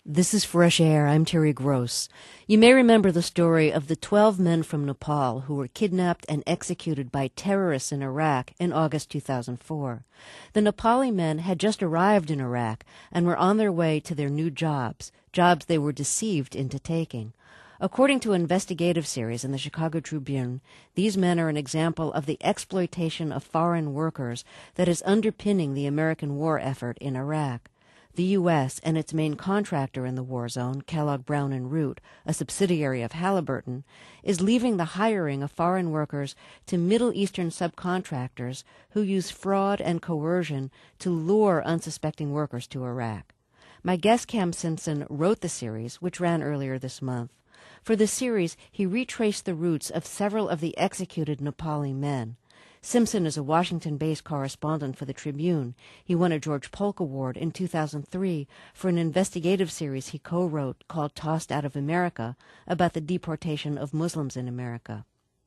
This is Fresh Air. I'm Terry Gross. You may remember the story of the 12 men from Nepal who were kidnapped and executed by terrorists in Iraq in August 2004. The Nepali men had just arrived in Iraq and were on their way to their new jobs they were deceived into taking. According to an investigative series in the Chicago Tribune, these men are an example of the exploitation of foreign workers that is underpinning the American war effort in Iraq. The U.S. and its main contractor in the war zone, Kellogg Brown & Root, a subsidiary of Halliburton, is leaving the hiring of foreign workers to Middle Eastern subcontractors who use fraud and coercion to lure unsuspecting workers to Iraq. My guest, Cam Simpson, wrote the series, which ran earlier this month. For the series, he retraced the roots of several of the executed Nepali men. Simpson is a Washington-based correspondent for the Tribune. He won a George Polk Award in 2003 for an investigative series he co-wrote called Tossed Out of America about the deportation of Muslims in America.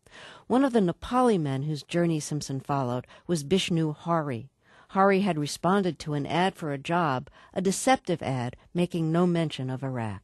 One of the Nepali men whose journey Simpson followed was Bishnu Hari. Hari had responded to an ad for a job, a deceptive ad making no mention of Iraq.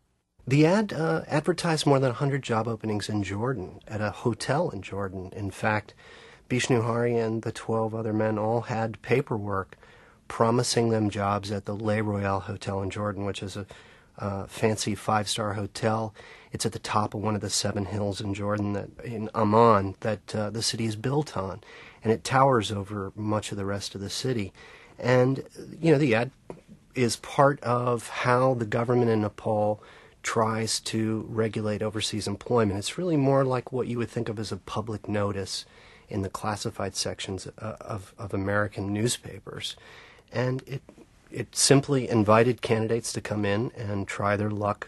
The ad advertised more than 100 job openings in Jordan, at a hotel in Jordan. In fact, Bishnu Hari and the 12 other men all had paperwork promising them jobs at the Le Royale Hotel in Jordan, which is a fancy five-star hotel. It's at the top of one of the 7 hills in Jordan, in Amman, that the city is built on. And it towers over much of the rest of the city. And, the ad is part of how the government in Nepal tries to regulate overseas employment. It's really more like what you would think of as a public notice in the classified sections of American newspapers. And it simply invited candidates to come in and try their luck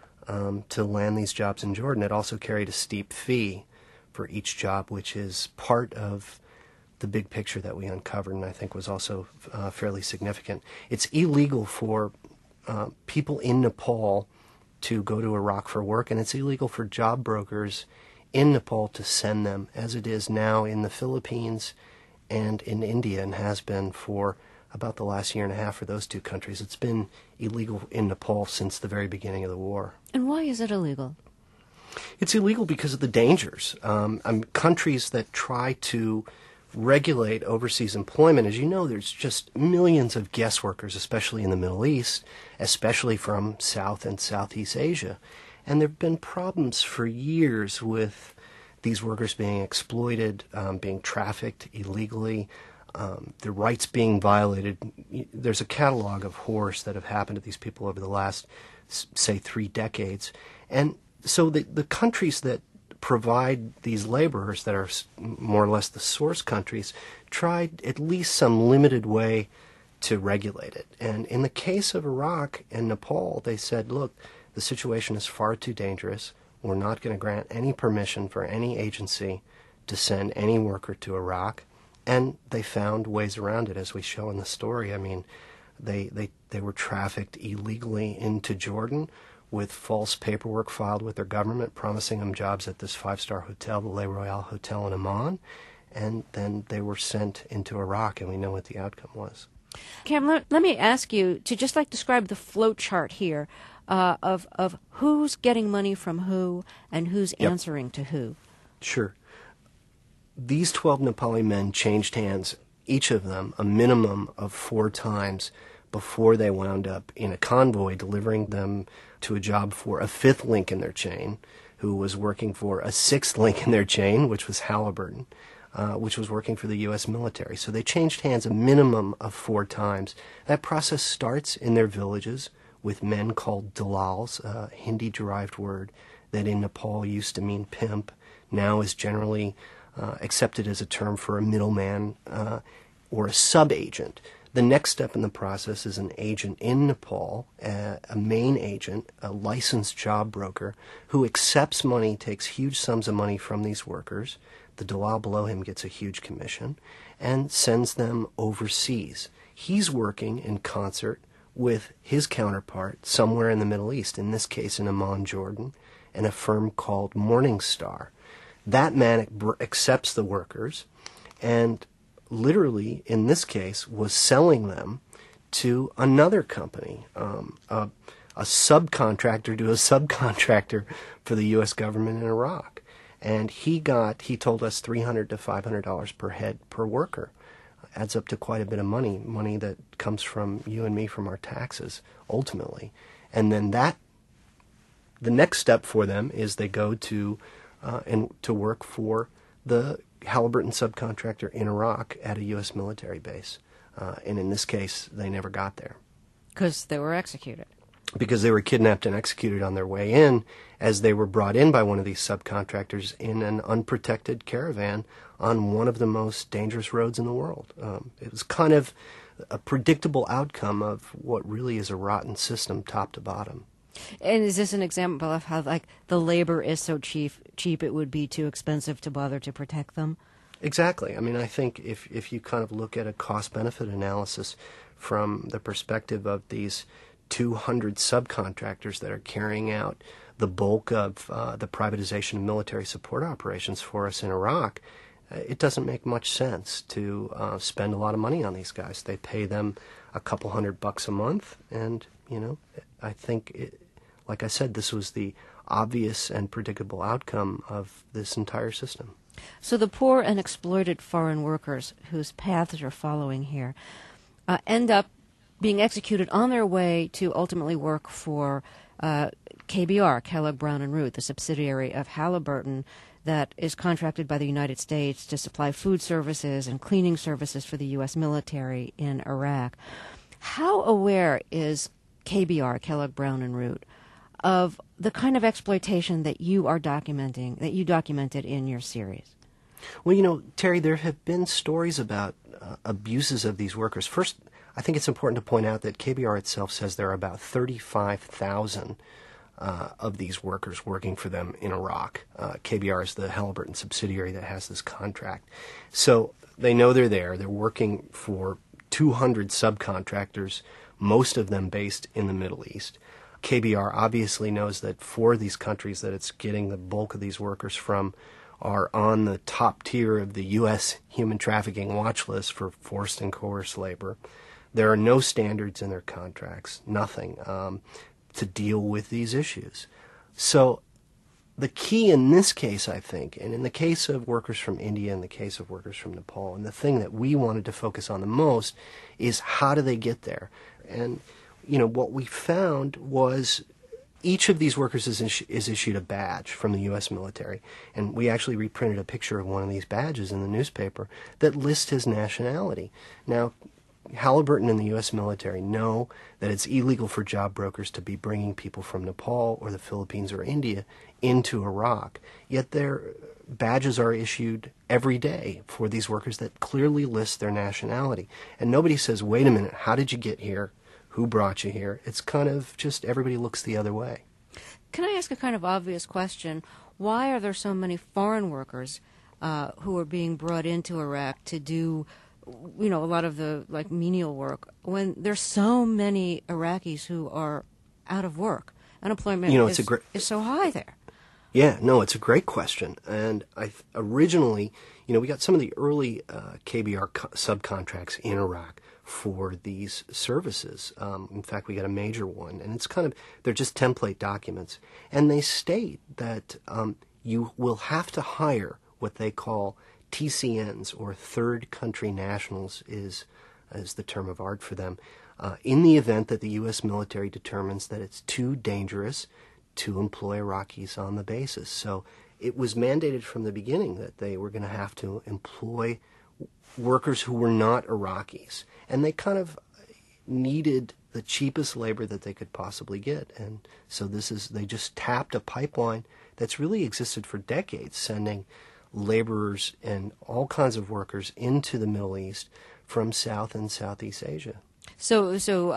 to land these jobs in Jordan. It also carried a steep fee for each job, which is part of the big picture that we uncovered, and I think was also fairly significant. It's illegal for people in Nepal to go to Iraq for work, and it's illegal for job brokers in Nepal to send them, as it is now in the Philippines and in India, and has been for about the last year and a half for those two countries. It's been illegal in Nepal since the very beginning of the war. And why is it illegal? It's illegal because of the dangers. Countries that try to regulate overseas employment, as you know, there's just millions of guest workers, especially in the Middle East, especially from South and Southeast Asia. And there have been problems for years with these workers being exploited, being trafficked illegally, their rights being violated. There's a catalog of horrors that have happened to these people over the last, say, 3 decades. And so the countries that provide these laborers, that are more or less the source countries, tried at least some limited way to regulate it. And in the case of Iraq and Nepal, they said, look, the situation is far too dangerous. We're not going to grant any permission for any agency to send any worker to Iraq. And they found ways around it, as we show in the story. I mean, they were trafficked illegally into Jordan with false paperwork filed with their government promising them jobs at this 5-star hotel, the Le Royale Hotel in Amman, and then they were sent into Iraq, and we know what the outcome was. Cam, let me ask you to just describe the flow chart here of who's getting money from who and who's answering to who. Sure. These 12 Nepali men changed hands, each of them a minimum of 4 times before they wound up in a convoy delivering them to a job for a 5th link in their chain, who was working for a 6th link in their chain, which was Halliburton, which was working for the U.S. military. So they changed hands a minimum of 4 times. That process starts in their villages with men called dalals, a Hindi-derived word that in Nepal used to mean pimp, now is generally accepted as a term for a middleman or a sub-agent. The next step in the process is an agent in Nepal, a main agent, a licensed job broker, who accepts money, takes huge sums of money from these workers. The dalal below him gets a huge commission and sends them overseas. He's working in concert with his counterpart somewhere in the Middle East, in this case in Amman, Jordan, and a firm called Morningstar. That man accepts the workers and literally, in this case, was selling them to another company, a a subcontractor to a subcontractor for the U.S. government in Iraq. And he told us $300 to $500 per head per worker. Adds up to quite a bit of money that comes from you and me from our taxes, ultimately. And then the next step for them is they go to work for the Halliburton subcontractor in Iraq at a U.S. military base. And in this case, they never got there. Because they were executed. Because they were kidnapped and executed on their way in, as they were brought in by one of these subcontractors in an unprotected caravan on one of the most dangerous roads in the world. It was kind of a predictable outcome of what really is a rotten system top to bottom. And is this an example of how, like, the labor is so cheap it would be too expensive to bother to protect them? Exactly. I mean, I think if you kind of look at a cost-benefit analysis from the perspective of these 200 subcontractors that are carrying out the bulk of the privatization of military support operations for us in Iraq, it doesn't make much sense to spend a lot of money on these guys. They pay them a couple $100 a month, and, I think, like I said, this was the obvious and predictable outcome of this entire system. So the poor and exploited foreign workers whose paths you're following here end up being executed on their way to ultimately work for KBR, Kellogg Brown and Root, the subsidiary of Halliburton that is contracted by the United States to supply food services and cleaning services for the U.S. military in Iraq. How aware is KBR, Kellogg Brown and Root, of the kind of exploitation that you are documenting, that you documented in your series? Well, Terry, there have been stories about abuses of these workers. First, I think it's important to point out that KBR itself says there are about 35,000 of these workers working for them in Iraq. KBR is the Halliburton subsidiary that has this contract. So they know they're there. They're working for 200 subcontractors, most of them based in the Middle East. KBR obviously knows that four of these countries that it's getting the bulk of these workers from are on the top tier of the U.S. human trafficking watch list for forced and coerced labor. There are no standards in their contracts, nothing, to deal with these issues. So the key in this case, I think, and in the case of workers from India and the case of workers from Nepal, and the thing that we wanted to focus on the most is how do they get there? And, what we found was each of these workers is issued a badge from the U.S. military, and we actually reprinted a picture of one of these badges in the newspaper that lists his nationality. Now, Halliburton and the U.S. military know that it's illegal for job brokers to be bringing people from Nepal or the Philippines or India into Iraq, yet their badges are issued every day for these workers that clearly list their nationality. And nobody says, wait a minute, how did you get here? Who brought you here? It's kind of just everybody looks the other way. Can I ask a kind of obvious question? Why are there so many foreign workers who are being brought into Iraq to do, a lot of the menial work when there's so many Iraqis who are out of work? Unemployment is so high there. Yeah, no, it's a great question. And originally, we got some of the early KBR subcontracts in Iraq for these services. In fact, we got a major one, and they're just template documents. And they state that you will have to hire what they call TCNs, or third country nationals is the term of art for them, in the event that the U.S. military determines that it's too dangerous to employ Iraqis on the basis. So it was mandated from the beginning that they were going to have to employ workers who were not Iraqis. And they kind of needed the cheapest labor that they could possibly get. And so they just tapped a pipeline that's really existed for decades, sending laborers and all kinds of workers into the Middle East from South and Southeast Asia. So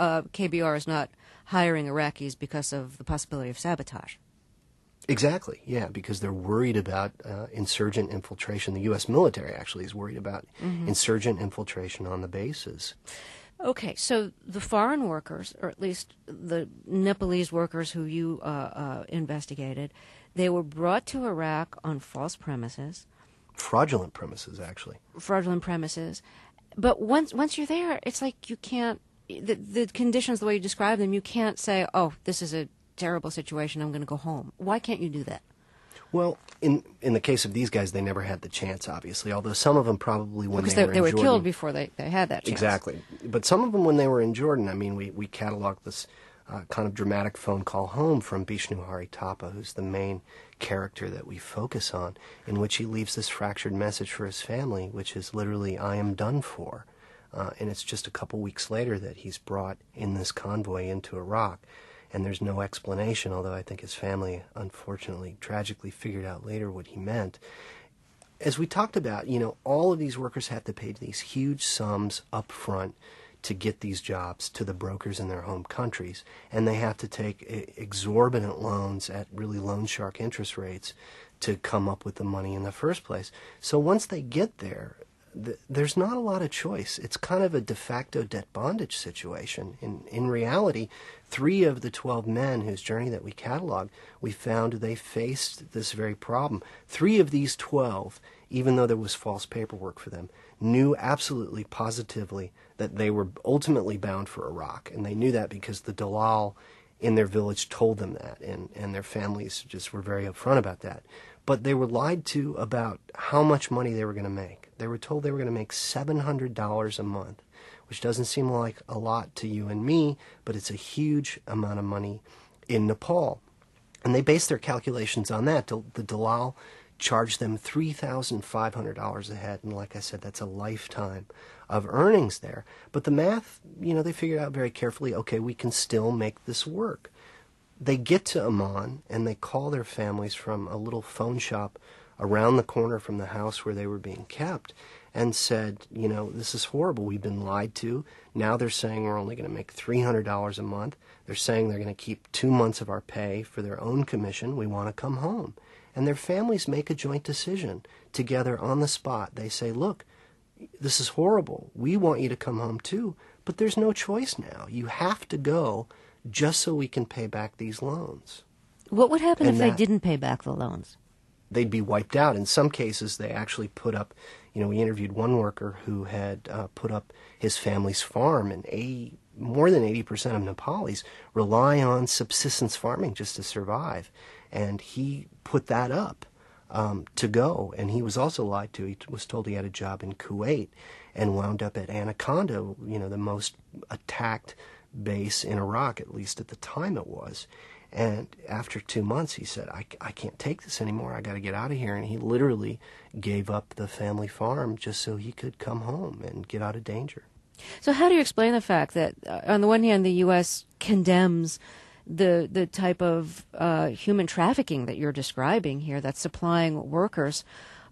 KBR is not hiring Iraqis because of the possibility of sabotage. Exactly, yeah, because they're worried about insurgent infiltration. The U.S. military actually is worried about insurgent infiltration on the bases. Okay, so the foreign workers, or at least the Nepalese workers who you investigated, they were brought to Iraq on false premises. Fraudulent premises, actually. Fraudulent premises. But once you're there, it's like you can't the conditions, the way you describe them, you can't say, oh, this is a terrible situation, I'm going to go home. Why can't you do that? Well, in the case of these guys, they never had the chance, obviously, although some of them probably when because they were in Jordan. killed before they had that chance. Exactly. But some of them when they were in Jordan, I mean, we cataloged this kind of dramatic phone call home from Bishnu Hari Thapa, who's the main character that we focus on, in which he leaves this fractured message for his family, which is literally, I am done for. And it's just a couple weeks later that he's brought in this convoy into Iraq. And there's no explanation, although I think his family, unfortunately, tragically figured out later what he meant. As we talked about, all of these workers have to pay these huge sums up front to get these jobs to the brokers in their home countries. And they have to take exorbitant loans at really loan shark interest rates to come up with the money in the first place. So once they get there, there's not a lot of choice. It's kind of a de facto debt bondage situation. In reality, 3 of the 12 men whose journey that we cataloged, we found they faced this very problem. 3 of these 12, even though there was false paperwork for them, knew absolutely positively that they were ultimately bound for Iraq. And they knew that because the Dalal in their village told them that, and their families just were very upfront about that. But they were lied to about how much money they were going to make. They were told they were going to make $700 a month, which doesn't seem like a lot to you and me, but it's a huge amount of money in Nepal. And they based their calculations on that. The Dalal charged them $3,500 a head, and like I said, that's a lifetime of earnings there. But the math, they figured out very carefully, okay, we can still make this work. They get to Amman, and they call their families from a little phone shop around the corner from the house where they were being kept, and said, this is horrible. We've been lied to. Now they're saying we're only going to make $300 a month. They're saying they're going to keep 2 months of our pay for their own commission. We want to come home. And their families make a joint decision together on the spot. They say, look, this is horrible. We want you to come home too, but there's no choice now. You have to go just so we can pay back these loans. What would happen if they didn't pay back the loans? They'd be wiped out. In some cases, they actually put up, we interviewed one worker who had put up his family's farm, and more than 80% of Nepalis rely on subsistence farming just to survive. And he put that up to go, and he was also lied to. He was told he had a job in Kuwait and wound up at Anaconda, the most attacked base in Iraq, at least at the time it was. And after 2 months, he said, I can't take this anymore. I got to get out of here. And he literally gave up the family farm just so he could come home and get out of danger. So how do you explain the fact that, on the one hand, the U.S. condemns the type of human trafficking that you're describing here, that's supplying workers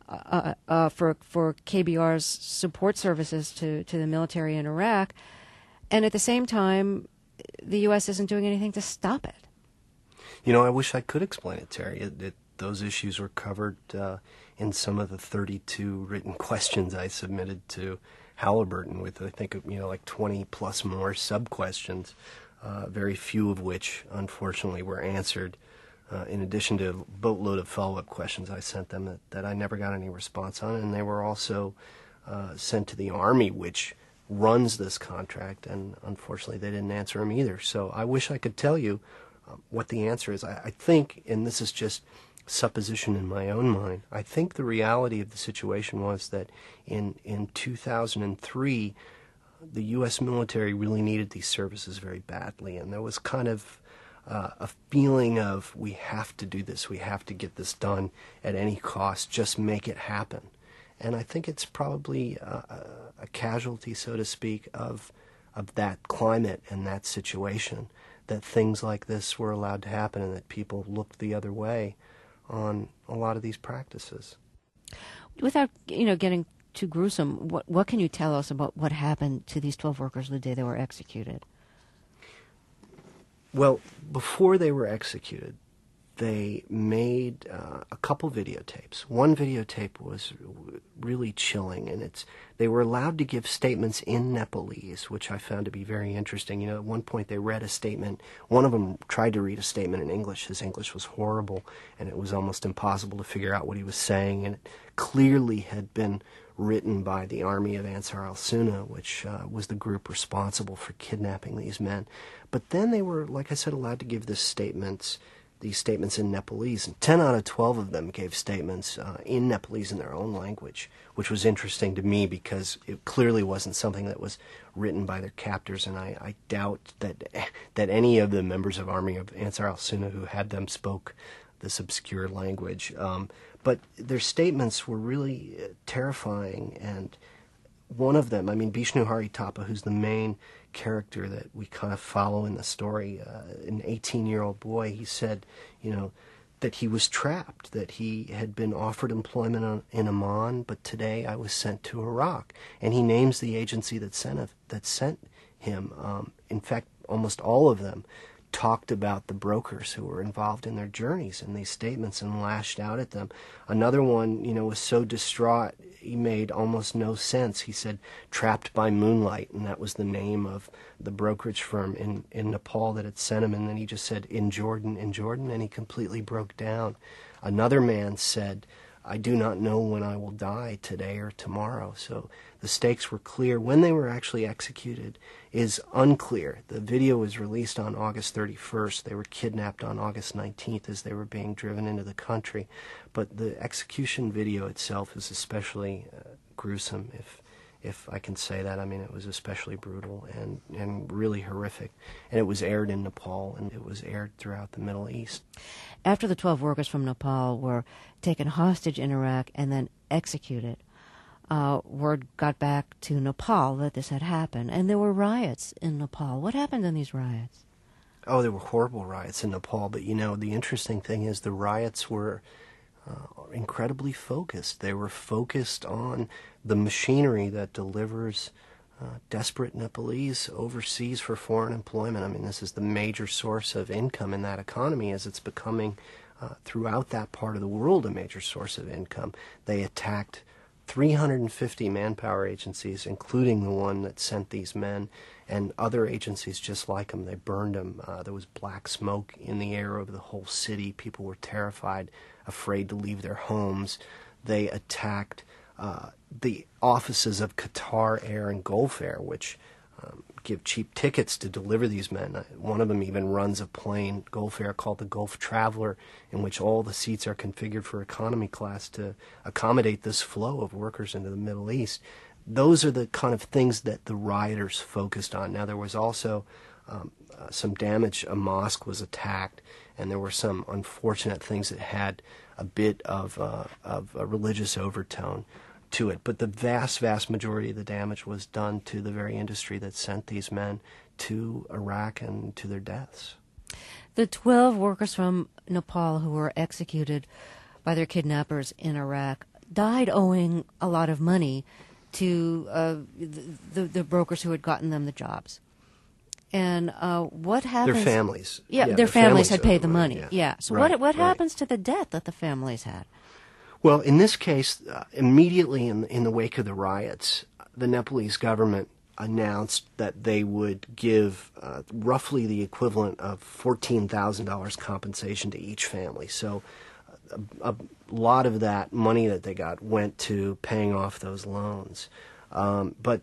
for KBR's support services to the military in Iraq, and at the same time, the U.S. isn't doing anything to stop it? I wish I could explain it, Terry. Those issues were covered in some of the 32 written questions I submitted to Halliburton, with, I think, like 20 plus more sub-questions, very few of which, unfortunately, were answered, in addition to a boatload of follow-up questions I sent them that I never got any response on, and they were also sent to the Army, which runs this contract, and unfortunately they didn't answer them either. So I wish I could tell you what the answer is. I think, and this is just supposition in my own mind, I think the reality of the situation was that in 2003, the U.S. military really needed these services very badly, and there was kind of a feeling of, we have to do this, we have to get this done at any cost, just make it happen. And I think it's probably a casualty, so to speak, of that climate and that situation, that things like this were allowed to happen and that people looked the other way on a lot of these practices. Without, getting too gruesome, what can you tell us about what happened to these 12 workers the day they were executed? Well, before they were executed, they made a couple videotapes. One videotape was really chilling, and they were allowed to give statements in Nepalese, which I found to be very interesting. At one point they read a statement. One of them tried to read a statement in English. His English was horrible, and it was almost impossible to figure out what he was saying, and it clearly had been written by the army of Ansar al-Sunna, which was the group responsible for kidnapping these men. But then they were, like I said, allowed to give these statements in Nepalese. And 10 out of 12 of them gave statements in Nepalese in their own language, which was interesting to me because it clearly wasn't something that was written by their captors, and I doubt that any of the members of Army of Ansar al-Sunna who had them spoke this obscure language. But their statements were really terrifying, and one of them, Bishnu Hari Thapa, who's the main character that we kind of follow in the story, an 18-year-old boy, he said, that he was trapped, that he had been offered employment in Amman, but today I was sent to Iraq. And he names the agency that sent him. In fact, almost all of them talked about the brokers who were involved in their journeys in these statements and lashed out at them. Another one, was so distraught, he made almost no sense. He said, "Trapped by Moonlight," and that was the name of the brokerage firm in Nepal that had sent him, and then he just said, in Jordan, and he completely broke down. Another man said, "I do not know when I will die, today or tomorrow." So the stakes were clear. When they were actually executed is unclear. The video was released on August 31st. They were kidnapped on August 19th as they were being driven into the country. But the execution video itself is especially gruesome, if I can say that. It was especially brutal and really horrific. And it was aired in Nepal, and it was aired throughout the Middle East. After the 12 workers from Nepal were taken hostage in Iraq and then executed, word got back to Nepal that this had happened, and there were riots in Nepal. What happened in these riots? Oh, there were horrible riots in Nepal, but the interesting thing is the riots were incredibly focused. They were focused on the machinery that delivers desperate Nepalese overseas for foreign employment. This is the major source of income in that economy, as it's becoming throughout that part of the world a major source of income. They attacked 350 manpower agencies, including the one that sent these men, and other agencies just like them. They burned them. There was black smoke in the air over the whole city. People were terrified, afraid to leave their homes. They attacked the offices of Qatar Air and Gulf Air, which give cheap tickets to deliver these men. One of them even runs a plane, Gulf Air, called the Gulf Traveler, in which all the seats are configured for economy class to accommodate this flow of workers into the Middle East. Those are the kind of things that the rioters focused on. Now, there was also some damage. A mosque was attacked, and there were some unfortunate things that had a bit of a religious overtone to it. But the vast majority of the damage was done to the very industry that sent these men to Iraq and to their deaths. The 12 workers from Nepal who were executed by their kidnappers in Iraq died owing a lot of money to the brokers who had gotten them the jobs. And what happens? Their families. Yeah, their families had paid the money. money. Yeah. So what happens to the debt that the families had? Well, in this case, immediately in the wake of the riots, the Nepalese government announced that they would give roughly the equivalent of $14,000 compensation to each family. So a lot of that money that they got went to paying off those loans. But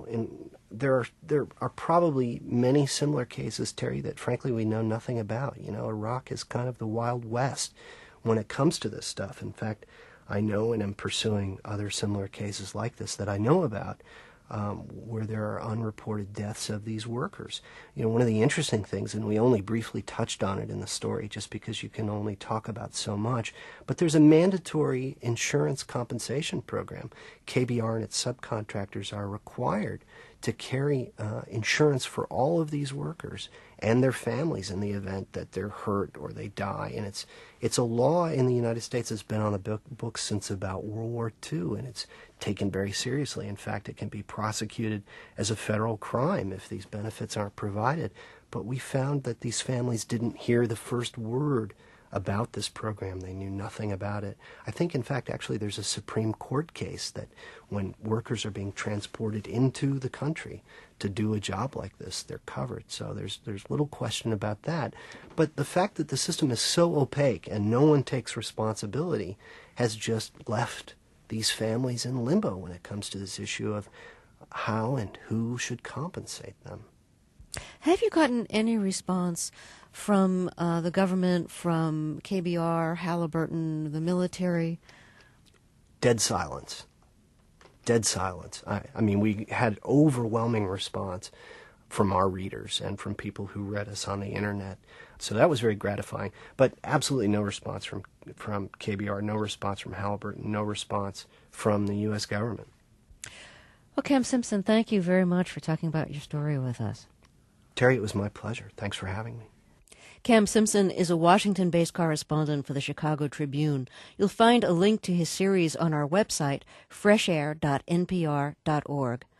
there are probably many similar cases, Terry, that frankly we know nothing about. Iraq is kind of the Wild West when it comes to this stuff. In fact, I know and am pursuing other similar cases like this that I know about, where there are unreported deaths of these workers. One of the interesting things, and we only briefly touched on it in the story just because you can only talk about so much, but there's a mandatory insurance compensation program. KBR and its subcontractors are required to carry insurance for all of these workers and their families in the event that they're hurt or they die. And it's a law in the United States that's been on the books since about World War II, and it's taken very seriously. In fact, it can be prosecuted as a federal crime if these benefits aren't provided. But we found that these families didn't hear the first word about this program. They knew nothing about it. I think, in fact, actually there's a Supreme Court case that when workers are being transported into the country to do a job like this, they're covered. So there's little question about that. But the fact that the system is so opaque and no one takes responsibility has just left these families in limbo when it comes to this issue of how and who should compensate them. Have you gotten any response from the government, from KBR, Halliburton, the military? Dead silence. Dead silence. I mean, we had overwhelming response from our readers and from people who read us on the internet. So that was very gratifying. But absolutely no response from KBR, no response from Halliburton, no response from the U.S. government. Well, Cam Simpson, thank you very much for talking about your story with us. Terry, it was my pleasure. Thanks for having me. Cam Simpson is a Washington-based correspondent for the Chicago Tribune. You'll find a link to his series on our website, freshair.npr.org.